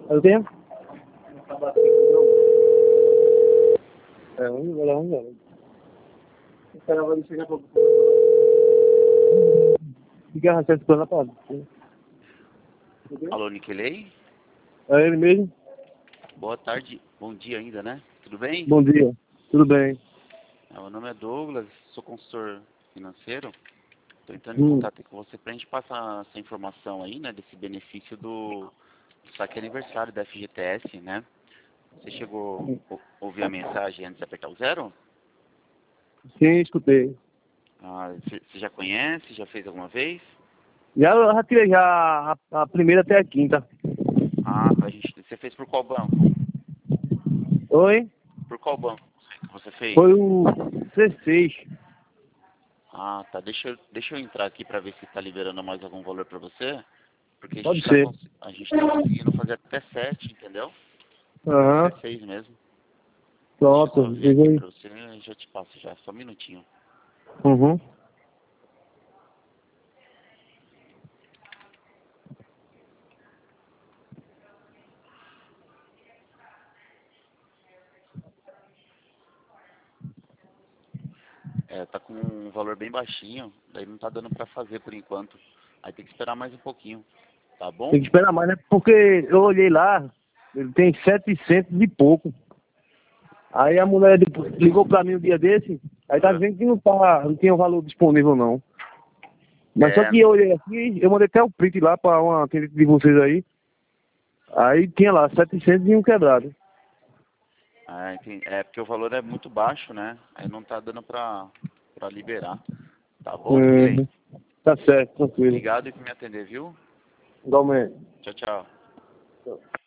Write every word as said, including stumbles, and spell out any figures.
Eu tenho? É, um, ela é um, velho. O cara vai chegar pra... Fica arrastando plano pra... Alô, Niquelei? É ele mesmo? Boa tarde, bom dia ainda, né? Tudo bem? Bom dia. Tudo bem? Ah, meu nome é Douglas, sou consultor financeiro. Estou entrando em Hum. contato com você para a gente passar essa informação aí, né? Desse benefício do, do saque aniversário da F G T S, né? Você chegou a ouvir a mensagem antes de apertar o zero? Sim, escutei. Ah, você você já conhece? Já fez alguma vez? Já, eu já tirei já a, a primeira até a quinta. Ah, pra gente. Você fez por qual banco? Oi? Por qual banco você fez? Foi o C seis. Ah, tá. Deixa eu, deixa eu entrar aqui para ver se está liberando mais algum valor para você. Porque a gente Pode está ser. a gente tá conseguindo fazer até sete, entendeu? Aham. Até seis mesmo. Deixa eu Pronto. só ver aqui Diga. para você, eu já te passo já, só um minutinho. Uhum. É, tá com um valor bem baixinho, daí não tá dando para fazer por enquanto. Aí tem que esperar mais um pouquinho, tá bom? Tem que esperar mais, né? Porque eu olhei lá, ele tem setecentos e pouco. Aí a mulher depois ligou pra mim um dia desse, aí tá É, dizendo que não, tá, não tinha o valor disponível não. Mas só é, que eu olhei aqui, eu mandei até o print lá pra uma atendente de vocês aí. Aí tinha lá setecentos e um quebrado. é, entendi. É porque o valor é muito baixo, né? Aí não tá dando pra, pra liberar. Tá bom, Niquelei? Uhum. Tá certo, tranquilo. Obrigado por me atender, viu? Igualmente. Tchau, tchau.